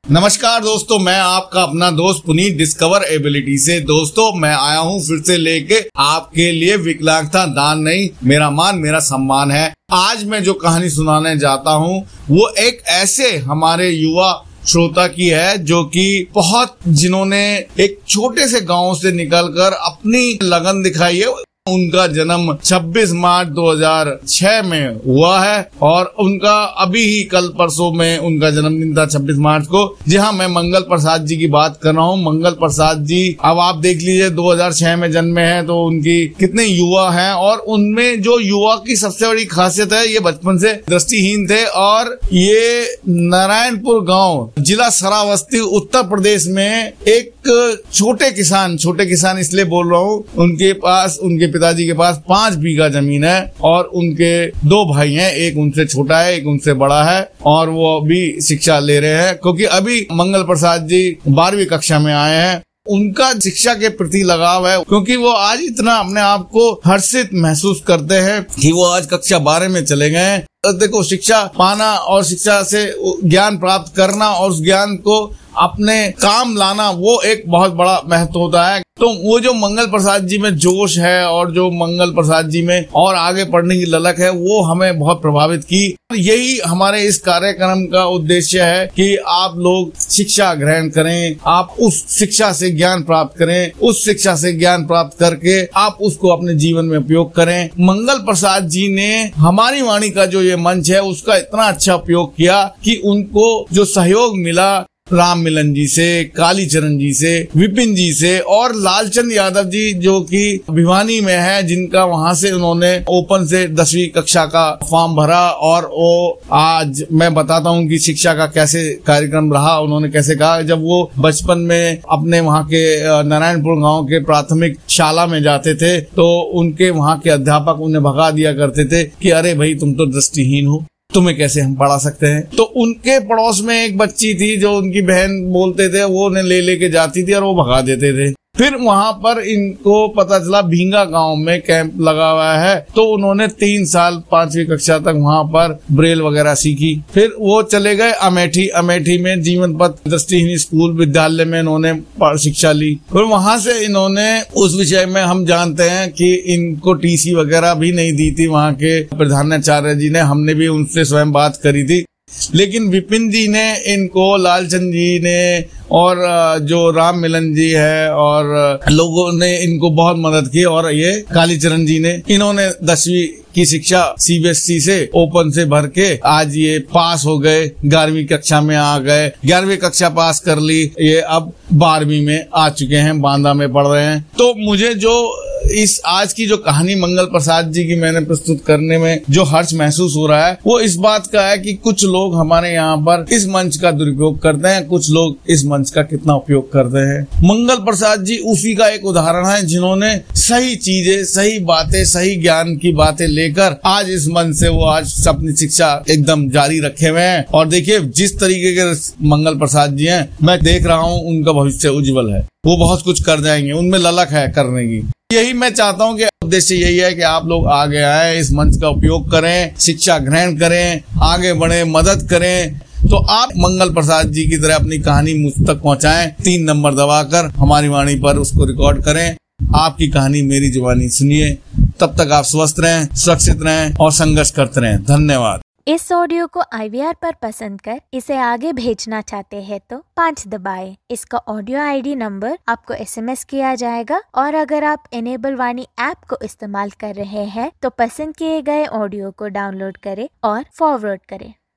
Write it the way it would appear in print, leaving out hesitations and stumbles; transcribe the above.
नमस्कार दोस्तों, मैं आपका अपना दोस्त पुनीत डिस्कवर एबिलिटी से। दोस्तों, मैं आया हूँ फिर से लेके आपके लिए विकलांगता दान नहीं, मेरा मान मेरा सम्मान है। आज मैं जो कहानी सुनाने जाता हूँ वो एक ऐसे हमारे युवा श्रोता की है जो कि जिन्होंने एक छोटे से गांव से निकलकर अपनी लगन दिखाई है। उनका जन्म 26 मार्च 2006 में हुआ है और उनका अभी ही कल परसों में उनका जन्मदिन था 26 मार्च को। जी हाँ, मैं मंगल प्रसाद जी की बात कर रहा हूँ। मंगल प्रसाद जी, अब आप देख लीजिए 2006 में जन्मे हैं तो उनकी कितने युवा हैं, और उनमें जो युवा की सबसे बड़ी खासियत है, ये बचपन से दृष्टिहीन थे और ये नारायणपुर गाँव, जिला श्रावस्ती, उत्तर प्रदेश में एक छोटे किसान इसलिए बोल रहा हूँ, उनके पिताजी के पास 5 बीघा जमीन है और उनके 2 भाई हैं, एक उनसे छोटा है, एक उनसे बड़ा है, और वो अभी शिक्षा ले रहे हैं क्योंकि अभी मंगल प्रसाद जी 12वीं कक्षा में आए हैं। उनका शिक्षा के प्रति लगाव है क्योंकि वो आज इतना अपने आप को हर्षित महसूस करते हैं कि वो आज कक्षा 12 में चले गए हैं। देखो, शिक्षा पाना और शिक्षा से ज्ञान प्राप्त करना और उस ज्ञान को अपने काम लाना, वो एक बहुत बड़ा महत्व होता है। तो वो जो मंगल प्रसाद जी में जोश है और जो मंगल प्रसाद जी में और आगे पढ़ने की ललक है, वो हमें बहुत प्रभावित की। यही हमारे इस कार्यक्रम का उद्देश्य है कि आप लोग शिक्षा ग्रहण करें, आप उस शिक्षा से ज्ञान प्राप्त करें, उस शिक्षा से ज्ञान प्राप्त करके आप उसको अपने जीवन में उपयोग करें। मंगल प्रसाद जी ने हमारी वाणी का जो ये मंच है उसका इतना अच्छा उपयोग किया कि उनको जो सहयोग मिला राम मिलन जी से, कालीचरण जी से, विपिन जी से और लालचंद यादव जी जो कि भिवानी में है, जिनका वहां से उन्होंने ओपन से 10वीं कक्षा का फॉर्म भरा, और वो आज मैं बताता हूँ कि शिक्षा का कैसे कार्यक्रम रहा। उन्होंने कैसे कहा, जब वो बचपन में अपने वहाँ के नारायणपुर गांव के प्राथमिक शाला में जाते थे तो उनके वहाँ के अध्यापक उन्हें भगा दिया करते थे कि अरे भाई, तुम तो दृष्टिहीन हो, तुम्हें कैसे हम पढ़ा सकते हैं। तो उनके पड़ोस में एक बच्ची थी जो उनकी बहन बोलते थे, वो उन्हें ले लेके जाती थी और वो भगा देते थे। फिर वहां पर इनको पता चला भींगा गांव में कैंप लगा हुआ है, तो उन्होंने 3 साल 5वीं कक्षा तक वहां पर ब्रेल वगैरह सीखी। फिर वो चले गए अमेठी में जीवन पथ दृष्टिहीन स्कूल विद्यालय में इन्होंने शिक्षा ली। फिर वहां से इन्होंने उस विषय में, हम जानते हैं कि इनको टीसी वगैरह भी नहीं दी थी वहां के प्रधानाचार्य जी ने, हमने भी उनसे स्वयं बात करी थी। लेकिन विपिन जी ने इनको, लालचंद जी ने और जो राम मिलन जी है और लोगों ने इनको बहुत मदद की, और ये कालीचरण जी ने, इन्होंने 10वीं की शिक्षा सीबीएसई से ओपन से भर के आज ये पास हो गए, 11वीं कक्षा में आ गए, 11वीं कक्षा पास कर ली, ये अब 12वीं में आ चुके हैं, बांदा में पढ़ रहे हैं। तो मुझे जो इस आज की जो कहानी मंगल प्रसाद जी की मैंने प्रस्तुत करने में जो हर्ष महसूस हो रहा है, वो इस बात का है कि कुछ लोग हमारे यहाँ पर इस मंच का दुरुपयोग करते हैं, कुछ लोग इस मंच का कितना उपयोग करते हैं। मंगल प्रसाद जी उसी का एक उदाहरण है जिन्होंने सही चीजें, सही बातें, सही ज्ञान की बातें लेकर आज इस मंच से वो आज अपनी शिक्षा एकदम जारी रखे हुए हैं। और देखिए, जिस तरीके के मंगल प्रसाद जी हैं, मैं देख रहा हूँ उनका भविष्य उज्जवल है, वो बहुत कुछ कर जाएंगे, उनमें ललक है करने की। यही मैं चाहता हूँ कि उद्देश्य यही है कि आप लोग आगे आए, इस मंच का उपयोग करें, शिक्षा ग्रहण करें, आगे बढ़े, मदद करें। तो आप मंगल प्रसाद जी की तरह अपनी कहानी मुझ तक पहुंचाएं, 3 नंबर दबाकर हमारी वाणी पर उसको रिकॉर्ड करें। आपकी कहानी मेरी जुबानी सुनिए। तब तक आप स्वस्थ रहें, सुरक्षित रहें और संघर्ष करते रहें। धन्यवाद। इस ऑडियो को IVR पर पसंद कर इसे आगे भेजना चाहते हैं तो 5 दबाएं। इसका ऑडियो ID नंबर आपको SMS किया जाएगा, और अगर आप इनेबल वाणी ऐप को इस्तेमाल कर रहे हैं तो पसंद किए गए ऑडियो को डाउनलोड करें और फॉरवर्ड करें।